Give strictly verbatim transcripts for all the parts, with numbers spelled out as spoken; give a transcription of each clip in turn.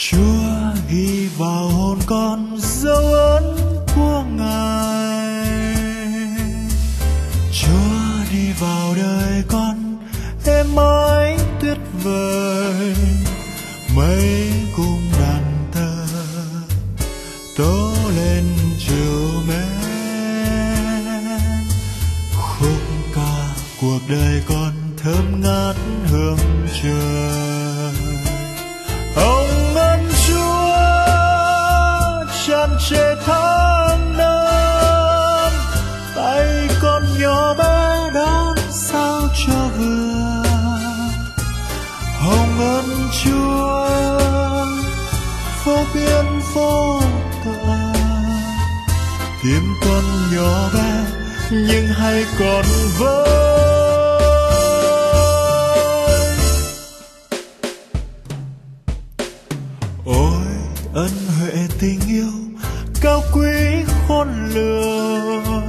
Chúa ghi vào hồn con dấu ấn của Ngài. Chúa đi vào đời con êm ái tuyệt vời, mây cung đàn thờ tố lên chiều mến. Khúc ca cuộc đời con thơm ngát hương trời. Ông ơn Chúa tràn trề tháng năm, tay con nhỏ bé đón sao cho vừa. Hồng ơn Chúa phố biên phố tận, tim con nhỏ bé nhưng hay còn với. Ôi ân huệ tình yêu cao quý khôn lường,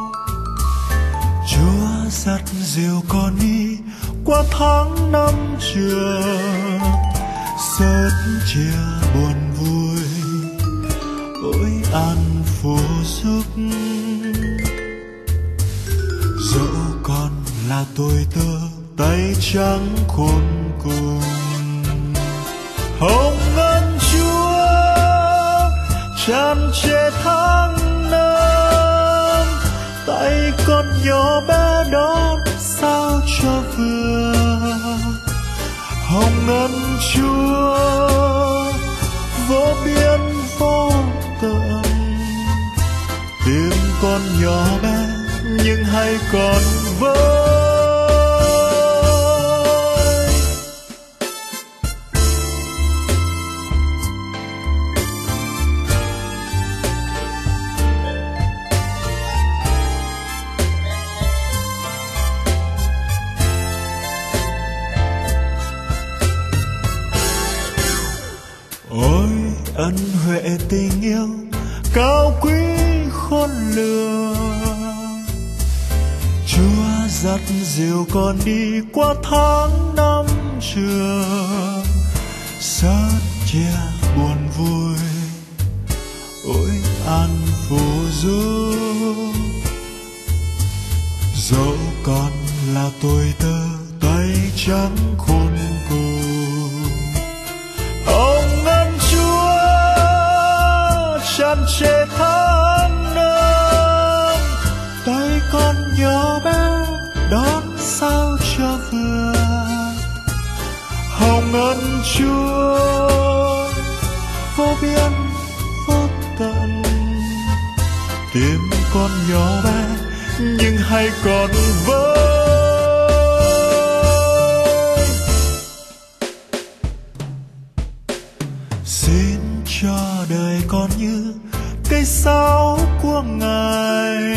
Chúa dắt dìu con đi qua tháng năm trường, sớt chia buồn vui ôi an phù giúp. Dẫu con là tôi tớ tay trắng khôn cùng, hồng ơn Chúa tràn trề tháng năm, tay con nhỏ bé đón sao cho vừa. Hồng ơn Chúa vô biên vô tận, tim con nhỏ bé nhưng hay còn với. Ôi ân huệ tình yêu cao quý khôn lường, Chúa dắt dìu con đi qua tháng năm trường, sớt chia buồn vui ôi an phù giúp. Dẫu con là tôi tớ tay trắng khôn cùng, ông ơn Chúa tràn trề tháng năm, tay con nhỏ bé đón sao cho vừa. Hồng ơn Chúa vô biên vô tận, tim con nhỏ bé nhưng hay còn với. Xin cho đời con như cây sáo của Ngài,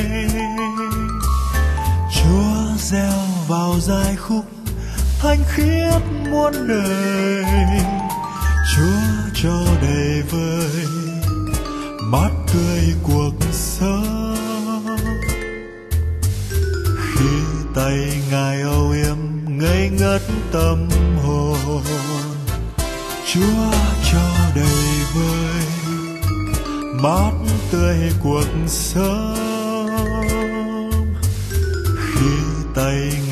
Chúa gieo vào giai khúc thanh khiết muôn đời. Chúa cho đầy vơi mát tươi cuộc sống, khi tay Ngài âu yếm ngây ngất tâm hồn. Chúa cho đầy vơi mát tươi cuộc sống, khi tay